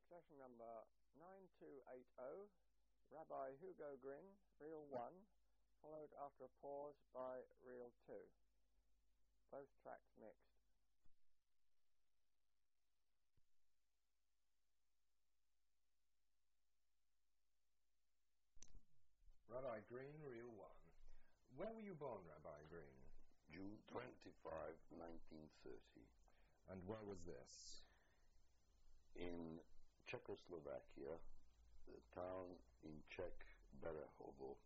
Session number 9280, Rabbi Hugo Gryn, Reel 1, followed after a pause by Reel 2. Both tracks mixed. Rabbi Gryn, Reel 1. Where were you born, Rabbi Gryn? June 25, 1930. And where was this? In Czechoslovakia, the town in Czech, Berehovo,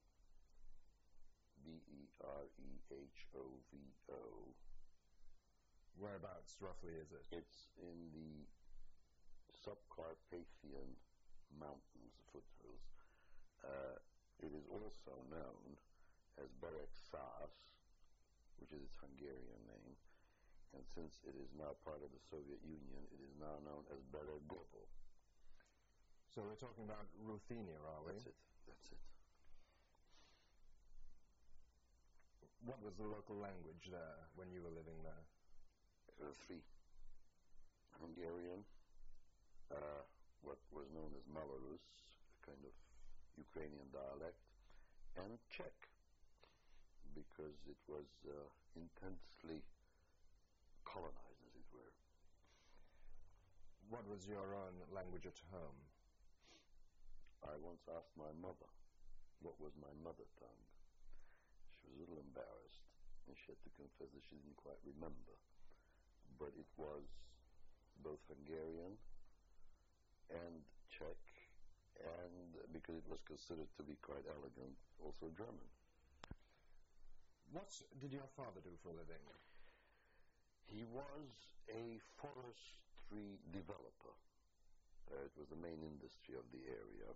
Berehovo. Whereabouts, roughly, is it? It's in the Subcarpathian Mountains, the foothills. It is also known as Beregszás, which is its Hungarian name, and since it is now part of the Soviet Union, it is now known as Beregovo. So we're talking about Ruthenia, are we? That's it. What was the local language there when you were living there? There were three. Hungarian, what was known as Malarus, a kind of Ukrainian dialect, and Czech, because it was intensely colonized, as it were. What was your own language at home? I once asked my mother what was my mother tongue. She was a little embarrassed, and she had to confess that she didn't quite remember. But it was both Hungarian and Czech, and because it was considered to be quite elegant, also German. What did your father do for a living? He was a forestry developer. It was the main industry of the area.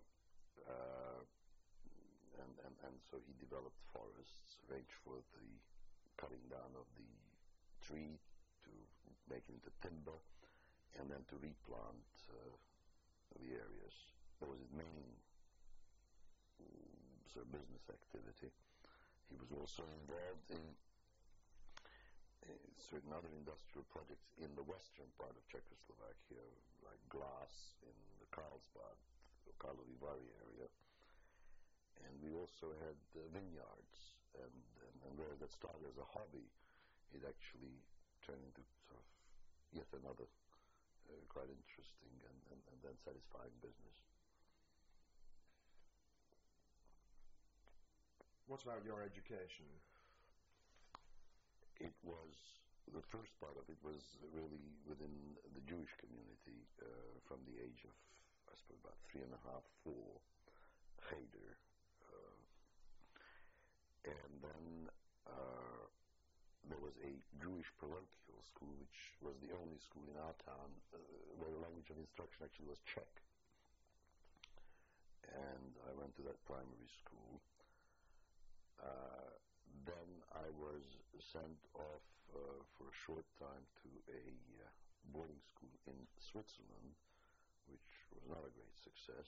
And so he developed forests, ranged for the cutting down of the tree to make it into timber, and then to replant the areas. That was his main sort of business activity. He was also involved in certain other industrial projects in the western part of Czechoslovakia, like glass in the Karlsbad, Karlovy Vary area. And we also had vineyards, and where that started as a hobby, it actually turned into sort of yet another quite interesting and then satisfying business. What about your education? It was, the first part of it was really within the Jewish community from the age of, I suppose, about 3.5, 4, cheder. And then there was a Jewish parochial school, which was the only school in our town where the language of instruction actually was Czech. And I went to that primary school. Then I was sent off for a short time to a boarding school in Switzerland, which was not a great success,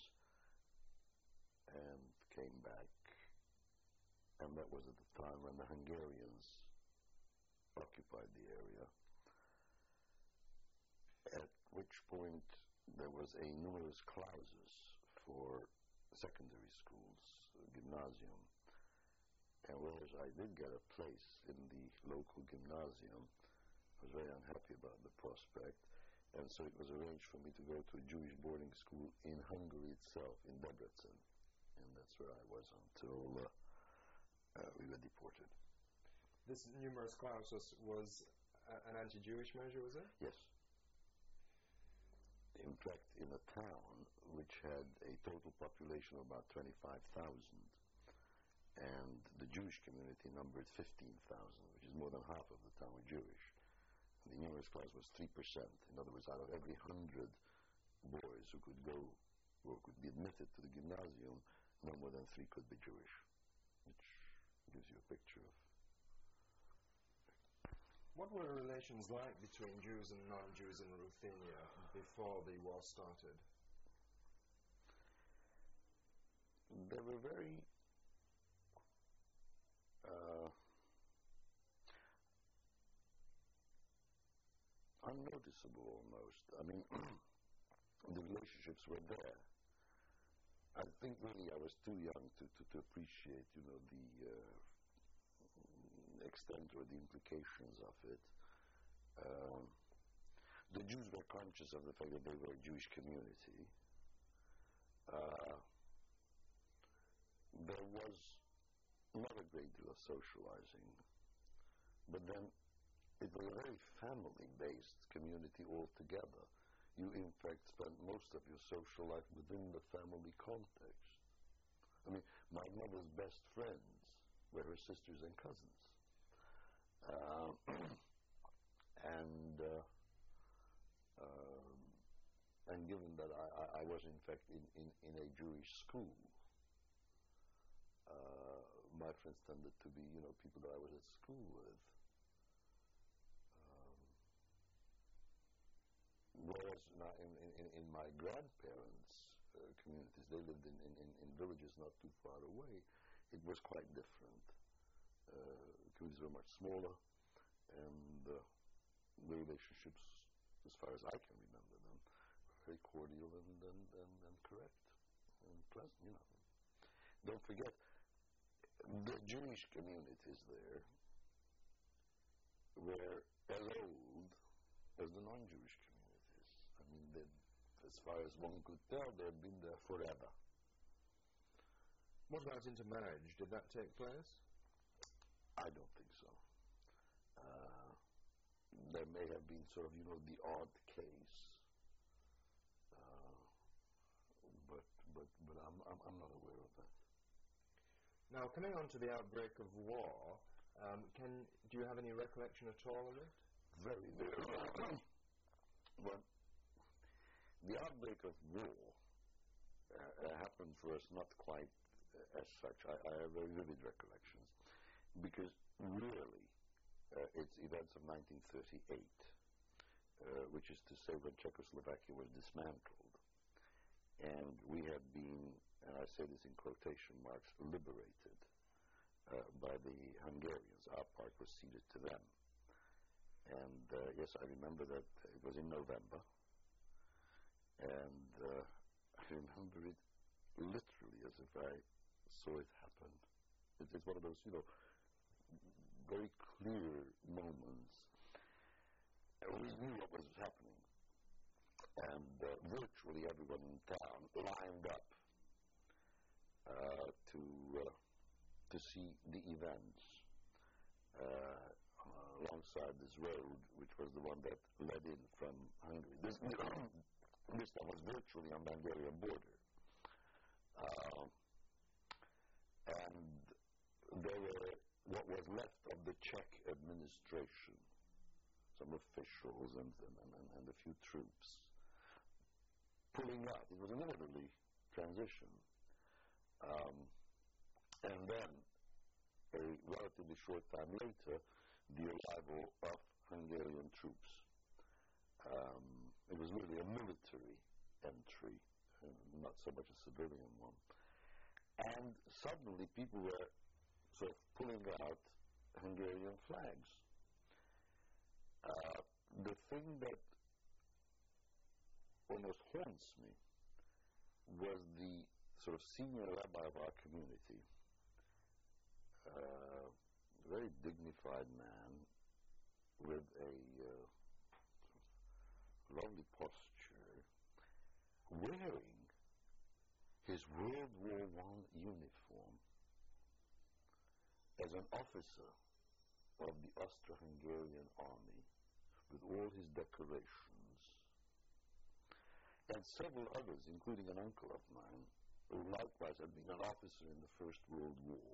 and came back. And that was at the time when the Hungarians occupied the area, at which point there was a numerus clausus for secondary schools, gymnasium. And whereas I did get a place in the local gymnasium, I was very unhappy about the prospect, and so it was arranged for me to go to a Jewish boarding school in Hungary itself, in Debrecen, and that's where I was until we were deported. This numerus clausus was an anti-Jewish measure, was it? Yes. In fact, in a town which had a total population of about 25,000, and the Jewish community numbered 15,000, which is more than half of the town were Jewish. And the numerus clause was 3%. In other words, out of every 100 boys who could go or could be admitted to the gymnasium, no more than 3 could be Jewish, which gives you a picture of. What were relations like between Jews and non-Jews in Ruthenia before the war started? They were very unnoticeable almost. I mean, the relationships were there. I think really I was too young to appreciate, the extent or the implications of it. The Jews were conscious of the fact that they were a Jewish community. There was not a great deal of socializing, but then it was a very family-based community altogether. You, in fact, spent most of your social life within the family context. I mean, my mother's best friends were her sisters and cousins. And given that I was, in fact, in a Jewish school, my friends tended to be, people that I was at school with. Whereas now in my grandparents' communities, they lived in villages not too far away, it was quite different. Communities were much smaller, and the relationships, as far as I can remember them, were very cordial and correct and pleasant, Don't forget, the Jewish communities there were as old as the non-Jewish communities. I mean, as far as one could tell, they had been there forever. What about intermarriage? Did that take place? I don't think so. There may have been sort of, the odd case, but I'm not aware of that. Now, coming on to the outbreak of war, do you have any recollection at all of it? Very, very. Well, the outbreak of war happened for us not quite as such. I have very vivid recollections, because really, it's events of 1938, which is to say when Czechoslovakia was dismantled, and we had been, and I say this in quotation marks, liberated by the Hungarians. Our part was ceded to them. And yes, I remember that it was in November, and I remember it literally as if I saw it happen. It's one of those, very clear moments. We knew what was happening, and virtually everyone in town lined up to see the events alongside this road, which was the one that led in from Hungary. This one was virtually on the Hungarian border. And there were what was left of the Czech administration, some officials and a few troops, pulling out. It was an orderly transition. And then, a relatively short time later, the arrival of Hungarian troops. It was really a military entry, not so much a civilian one. And suddenly people were sort of pulling out Hungarian flags. The thing that almost haunts me was the sort of senior rabbi of our community, a very dignified man with a lovely posture, wearing his World War I uniform as an officer of the Austro-Hungarian army, with all his decorations, and several others, including an uncle of mine, who likewise had been an officer in the First World War,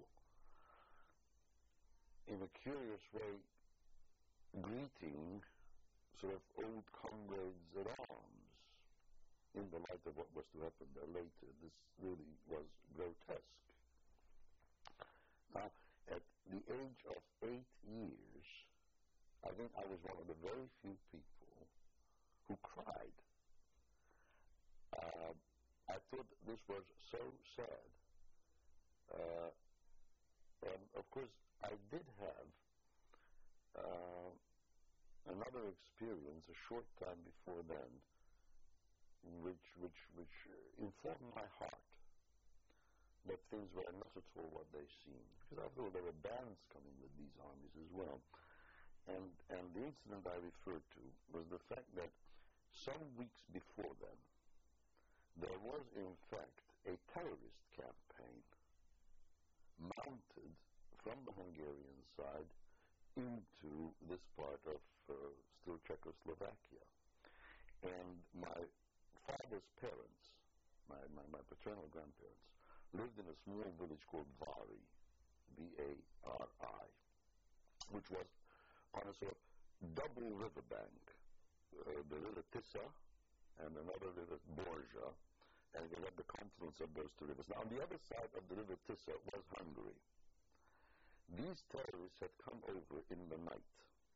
in a curious way greeting sort of old comrades at arms in the light of what was to happen there later. This really was grotesque. Now, at the age of 8 years, I think I was one of the very few people who cried. I thought this was so sad. And of course, I did have another experience a short time before then, which informed my heart that things were not at all what they seemed. Because after all, there were bands coming with these armies as well. And the incident I referred to was the fact that some weeks before then, there was in fact a terrorist campaign mounted from the Hungarian side into this part of still Czechoslovakia. And my father's parents, my paternal grandparents, lived in a small village called Vary, V-A-R-I, which was on a sort of double riverbank, the river Tisa and another river, Borja, and it was at the confluence of those two rivers. Now, on the other side of the river Tisa was Hungary. These terrorists had come over in the night.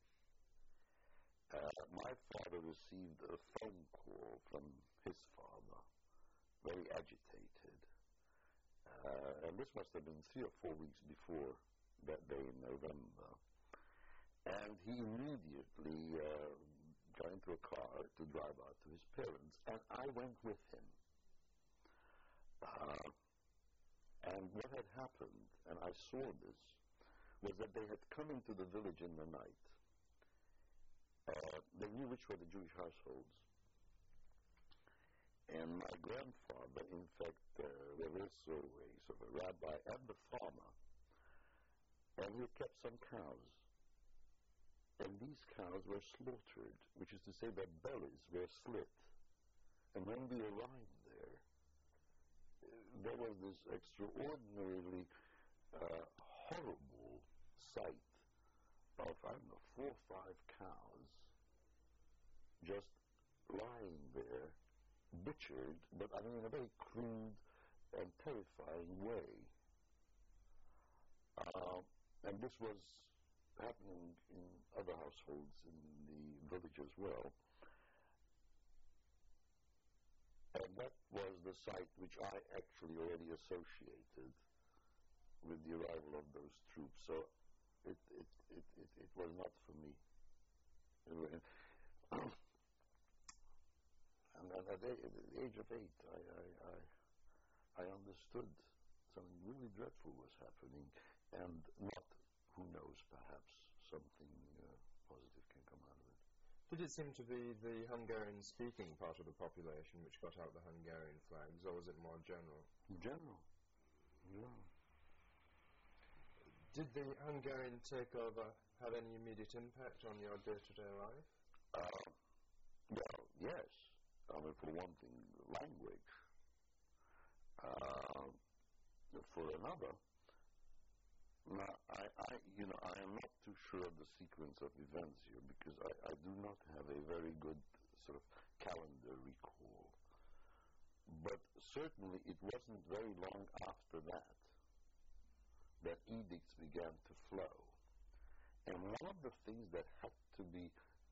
My father received a phone call from his father, very agitated. And this must have been 3 or 4 weeks before that day in November. And he immediately got into a car to drive out to his parents, and I went with him. And what had happened, and I saw this, was that they had come into the village in the night. They knew which were the Jewish households. And my grandfather, in fact, was also a sort of a rabbi and a farmer. And he kept some cows. And these cows were slaughtered, which is to say their bellies were slit. And when we arrived there was this extraordinarily horrible sight of, I don't know, 4 or 5 cows just lying there, butchered, but I mean in a very crude and terrifying way. And this was happening in other households in the village as well. And that was the site which I actually already associated with the arrival of those troops. So it was not for me. And at the age of 8, I understood something really dreadful was happening, and not, who knows, perhaps something positive can come out of it. Did it seem to be the Hungarian-speaking part of the population which got out the Hungarian flags, or was it more general? General, yeah. Did the Hungarian takeover have any immediate impact on your day-to-day life? Well, yes. I mean, for one thing, language. For another, I am not too sure of the sequence of events here, because I do not have a very good sort of calendar recall. But certainly it wasn't very long after that edicts began to flow. And one of the things that had to be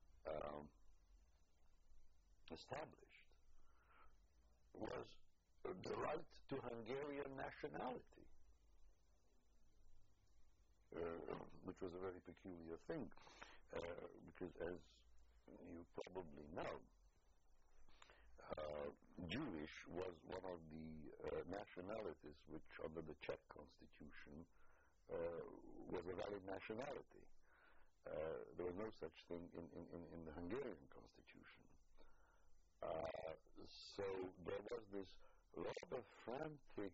established was the right to Hungarian nationality, which was a very peculiar thing, because as you probably know, Jewish was one of the nationalities which, under the Czech constitution, was a valid nationality. There was no such thing in the Hungarian constitution. So there was this rather frantic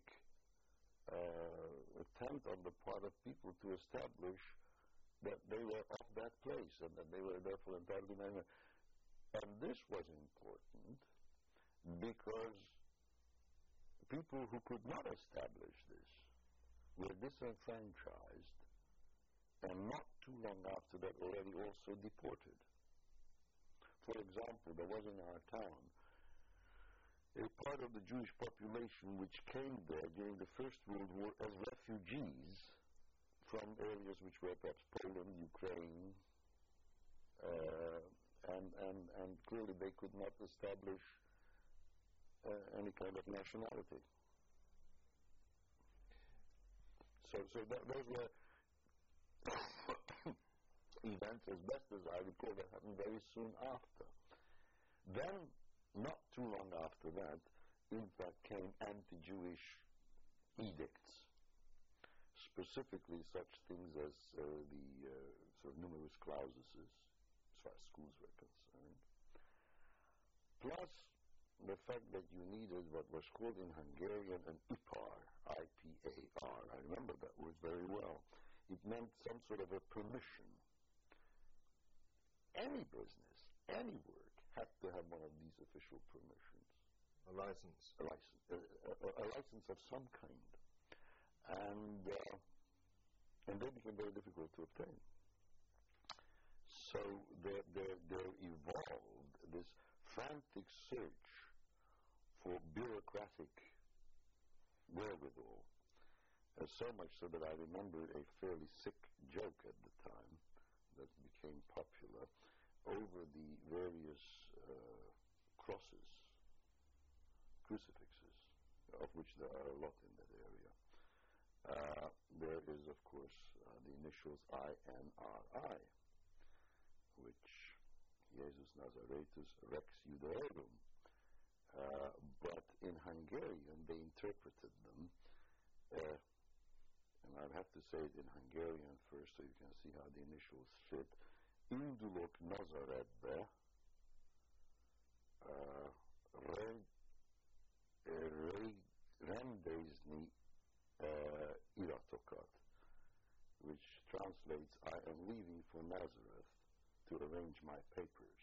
attempt on the part of people to establish that they were of that place and that they were therefore entitled to name it. And this was important because people who could not establish this were disenfranchised, and not too long after that already also deported. For example, there was in our town a part of the Jewish population which came there during the First World War as refugees from areas which were perhaps Poland, Ukraine, and clearly they could not establish any kind of nationality. So those were events, as best as I recall, that happened very soon after. Then not too long after that, in fact, came anti-Jewish edicts, specifically such things as the sort of numerus claususes, as far as schools were concerned, plus the fact that you needed what was called in Hungarian an IPAR, I-P-A-R. I remember that word very well. It meant some sort of a permission. Any business, any work, had to have one of these official permissions. A license. A license of some kind. And they became very difficult to obtain. So there evolved this frantic search for bureaucratic wherewithal, so much so that I remember a fairly sick joke at the time that became popular over the various crosses, crucifixes, of which there are a lot in that area. There is, of course, the initials INRI, which Jesus Nazaretus Rex Judaeorum. But in Hungarian, they interpreted them, and I'd have to say it in Hungarian first so you can see how the initials fit. Indulok Nazaretbe, rendezni iratokat, which translates, I am leaving for Nazareth to arrange my papers.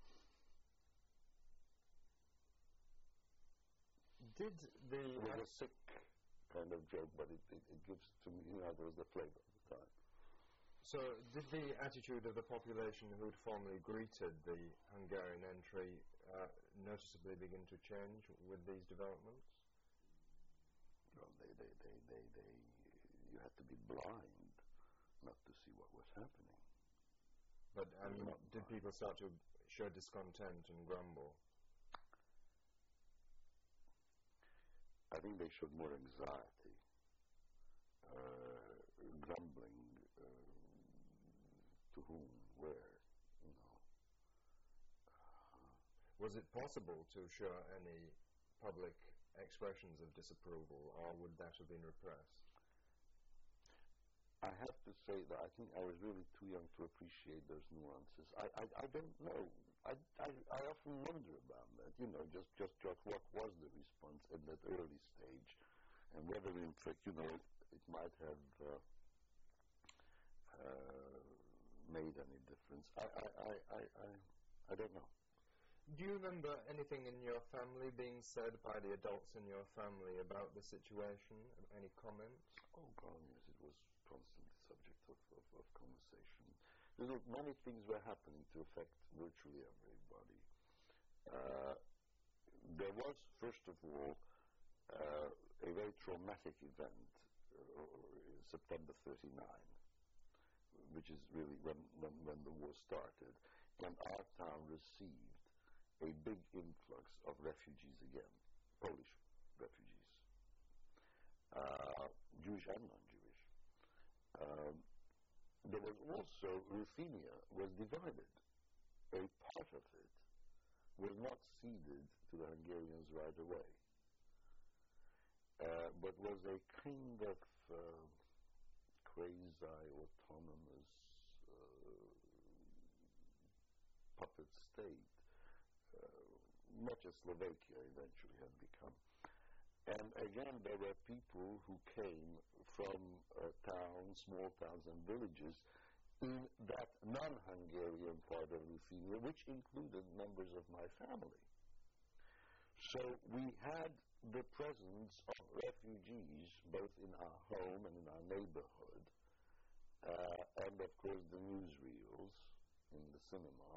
Did the... It was a sick kind of joke, but it gives to me, there was the flavor of the time. So did the attitude of the population who had formerly greeted the Hungarian entry noticeably begin to change with these developments? Well, you had to be blind not to see what was happening. But, did people start to show discontent and grumble? I think they showed more anxiety, grumbling, to whom, where, Was it possible to show any public expressions of disapproval, or would that have been repressed? I have to say that I think I was really too young to appreciate those nuances. I don't know. I often wonder about that, just what was the response at that early stage, and whether in fact, it might have made any difference. I don't know. Do you remember anything in your family being said by the adults in your family about the situation? Any comments? Oh, God, yes, it was constantly subject of conversation. Many things were happening to affect virtually everybody. There was, first of all, a very traumatic event, September 39, which is really when the war started, and our town received a big influx of refugees again, Polish refugees, Jewish and non-Jewish. There was also, Ruthenia was divided. A part of it was not ceded to the Hungarians right away, but was a kind of quasi-autonomous puppet state, much as Slovakia eventually had become. And again, there were people who came from small towns and villages in that non-Hungarian part of Ruthenia, which included members of my family. So we had the presence of refugees both in our home and in our neighborhood, and of course the newsreels in the cinema,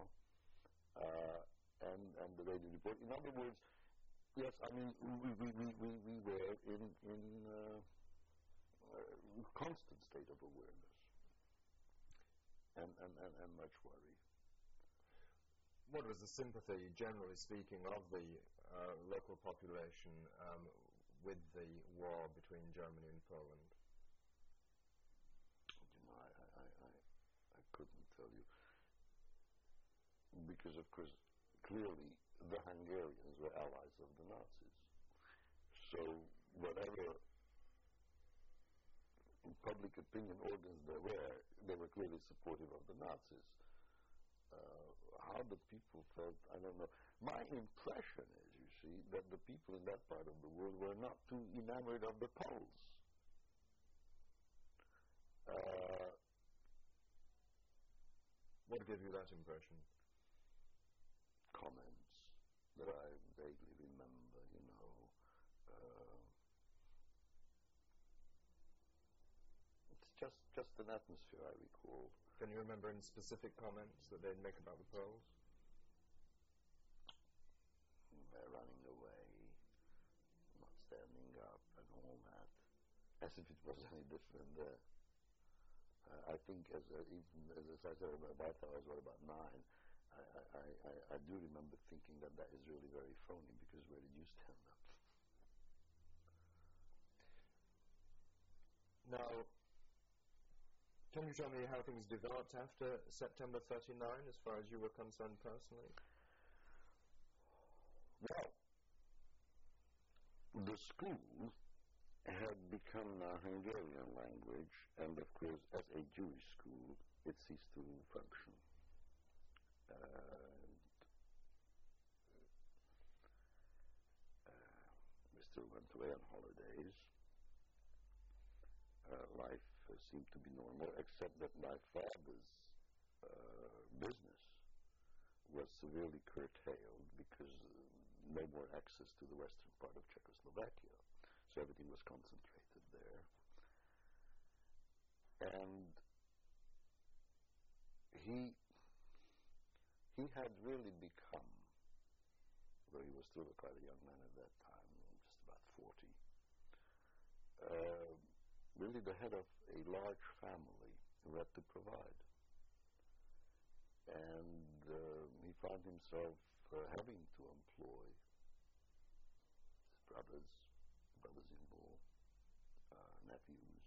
and the radio report. In other words, yes, we were in constant state of awareness and much worry. What was the sympathy, generally speaking, of the local population with the war between Germany and Poland? I couldn't tell you. Because, of course, clearly the Hungarians So whatever public opinion organs there were, they were clearly supportive of the Nazis. How the people felt, I don't know. My impression is, you see, that the people in that part of the world were not too enamored of the Poles. What gave you that impression? Comments that I vaguely remember, you know. It's just an atmosphere I recall. Can you remember any specific comments that they'd make about the Poles? They're running away, not standing up, and all that, as if it was any different there. I think, as I said, by the time I was about 9, I do remember thinking that is really very phony, because where did you stand up? Now, can you tell me how things developed after September 39, as far as you were concerned personally? Well, the school had become a Hungarian language, and of course, as a Jewish school, it ceased to function. We still went away on holidays. Life seemed to be normal, except that my father's business was severely curtailed because no more access to the western part of Czechoslovakia. So everything was concentrated there. And he had really become, though he was still quite a young man at that time, just about 40, really the head of a large family who had to provide. And he found himself having to employ his brothers-in-law, nephews,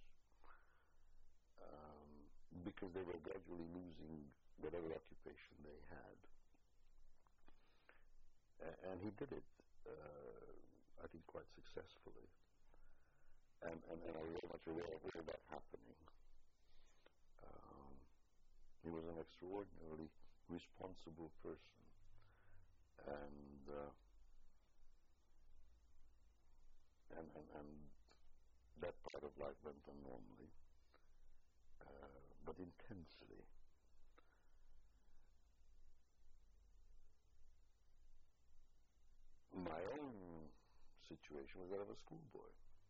because they were gradually losing whatever occupation they had. And he did it, I think, quite successfully. And I was very much aware of all that happening. He was an extraordinarily responsible person. And that part of life went on normally, but intensely. My own situation was that of a schoolboy.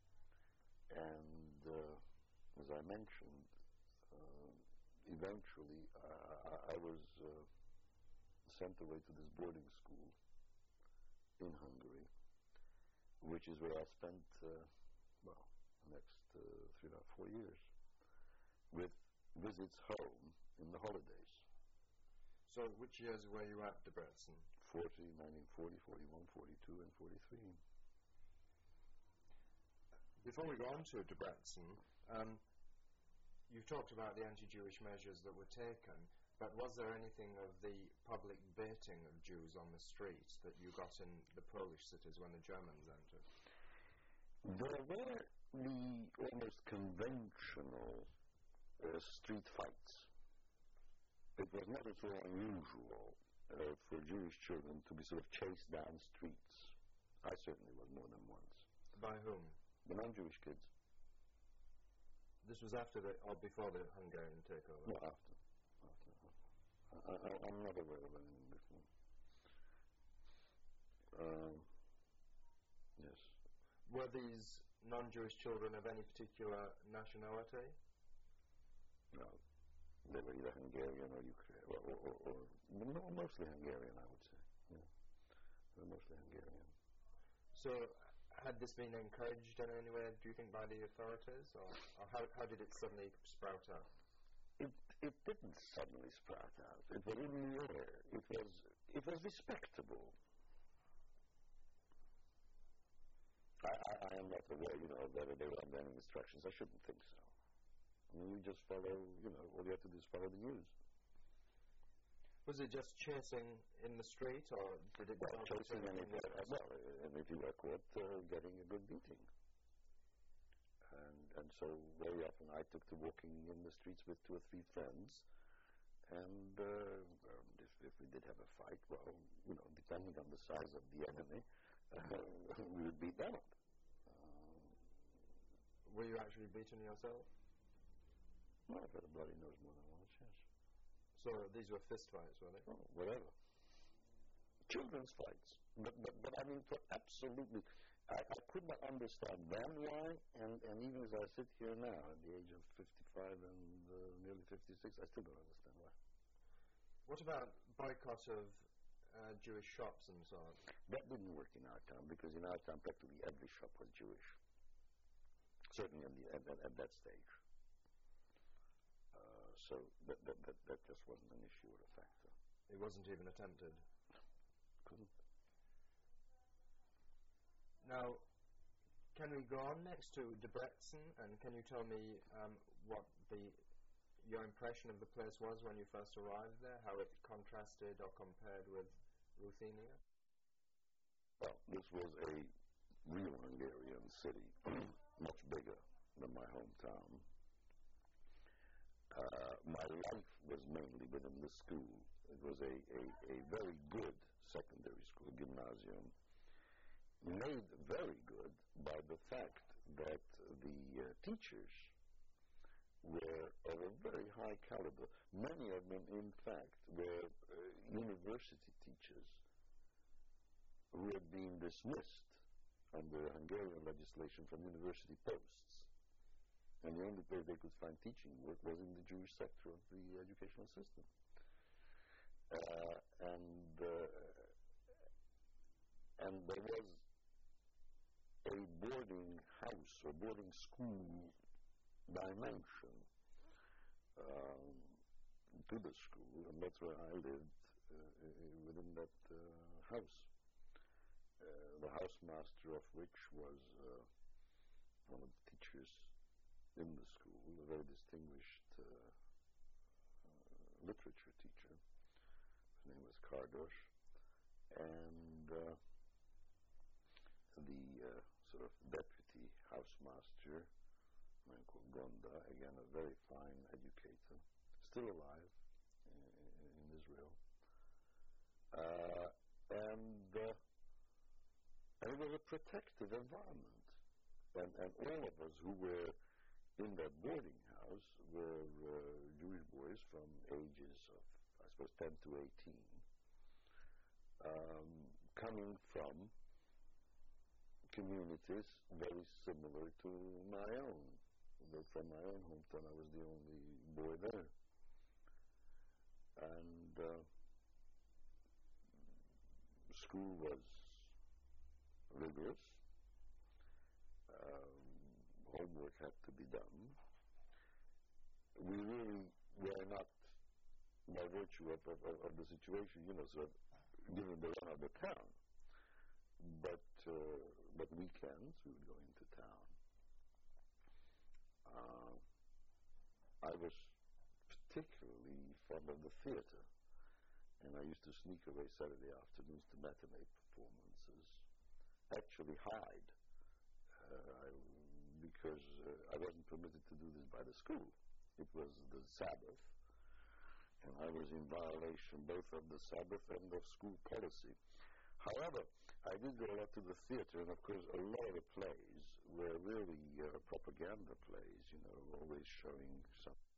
And as I mentioned, eventually I was sent away to this boarding school in Hungary, which is where I spent, the next 3 or 4 years, with visits home in the holidays. So which years were you at Debrecen? 1940, 41, 42, and 43. Before we go on to Debrecen, you've talked about the anti-Jewish measures that were taken, but was there anything of the public baiting of Jews on the streets that you got in the Polish cities when the Germans entered? There were the almost conventional street fights. It was not at all unusual for Jewish children to be sort of chased down streets. I certainly was more than once. By whom? The non-Jewish kids. This was after or before the Hungarian takeover? No, after. I'm not aware of anything before. Yes. Were these non-Jewish children of any particular nationality? No. They were either Hungarian or Ukrainian, or mostly Hungarian, I would say. Yeah. They were mostly Hungarian. So, had this been encouraged in any way, do you think, by the authorities, or how did it suddenly sprout out? It didn't suddenly sprout out. It was in the air. It was respectable. I am not aware, whether they were under any instructions. I shouldn't think so. I mean, you just follow, all you have to do is follow the news. Was it just chasing in the street, or did it... Well, chasing and if you were caught, getting a good beating. And so very often I took to walking in the streets with 2 or 3 friends, and if we did have a fight, well, you know, depending on the size of the enemy, we would beat them up. Were you actually beaten yourself? Well, I've had a bloody nose more than once, yes. So these were fist fights, were they? Oh, whatever. Children's fights. But I mean, absolutely, I could not understand then why, and even as I sit here now, at the age of 55 and nearly 56, I still don't understand why. What about boycott of Jewish shops and so on? That didn't work in our town, because in our town practically every shop was Jewish. Certainly at that stage. So that just wasn't an issue or a factor. It wasn't even attempted? Couldn't. Now, can we go on next to Debrecen, and can you tell me what your impression of the place was when you first arrived there, how it contrasted or compared with Ruthenia? Well, this was a real Hungarian city, much bigger than my hometown. My life was mainly within the school. It was a very good secondary school, gymnasium, made very good by the fact that the teachers were of a very high caliber. Many of them, in fact, were university teachers who had been dismissed under Hungarian legislation from university posts. And the only place they could find teaching work was in the Jewish sector of the educational system. And there was a boarding house or boarding school dimension to the school, and that's where I lived within that house. The housemaster of which was one of the teachers in the school, a very distinguished literature teacher. His name was Kardos, and the sort of deputy housemaster, a man called Gonda, again a very fine educator, still alive in Israel, and it was a protective environment, and all of us who were in that boarding house were Jewish boys from ages of, I suppose, 10 to 18, coming from communities very similar to my own. From my own hometown, I was the only boy there. And school was rigorous. Homework had to be done. We really were not, by virtue of the situation, sort of given the run of the town. But weekends we would go into town. I was particularly fond of the theater, and I used to sneak away Saturday afternoons to matinee performances. Actually hide, because I wasn't permitted to do this by the school. It was the Sabbath, and I was in violation both of the Sabbath and of school policy. However, I did go a lot to the theater, and of course a lot of the plays were really propaganda plays, always showing some